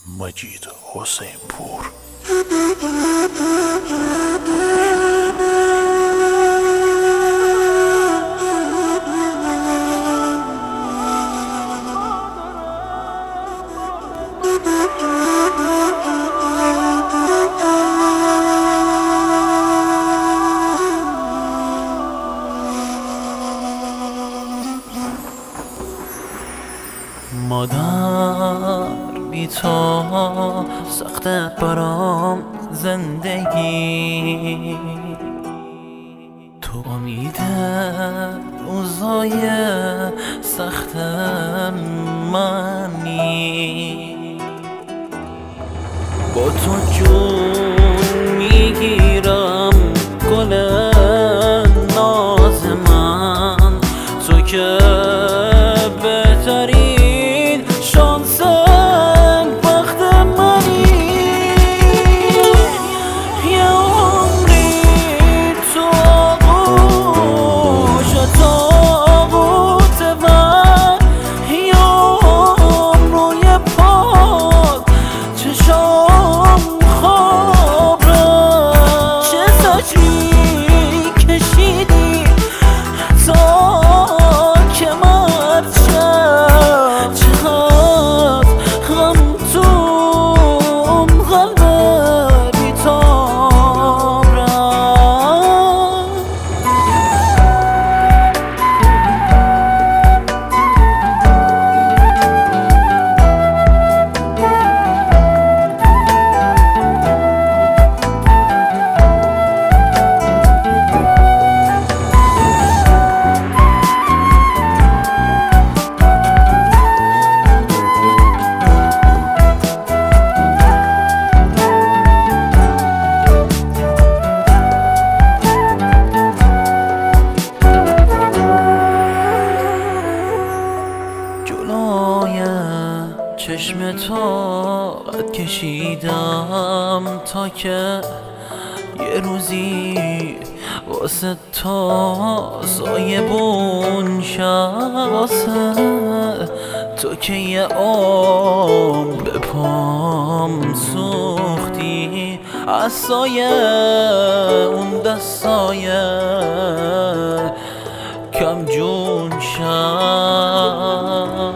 مجید حسین پور. مادر بی تو سخته برام زندگی، تو امید روزای سخت منی. با تو جون میگیرم گل ناز من، تو که بهترین شانس بخت منی. یه عمری تو آغوش تابوت من، یه عمر روی پاک چشام خواب رفت. چه زجری کشیدی تا که مرد شد، چقدر غم تو قلب بی‌تاب رفت. چشم تو قد کشیدم تا که یه روزی واسه تو سایبون شد، واسه تو که یه عمر به پام سوختی، از سایه اون دستای کم جون شد.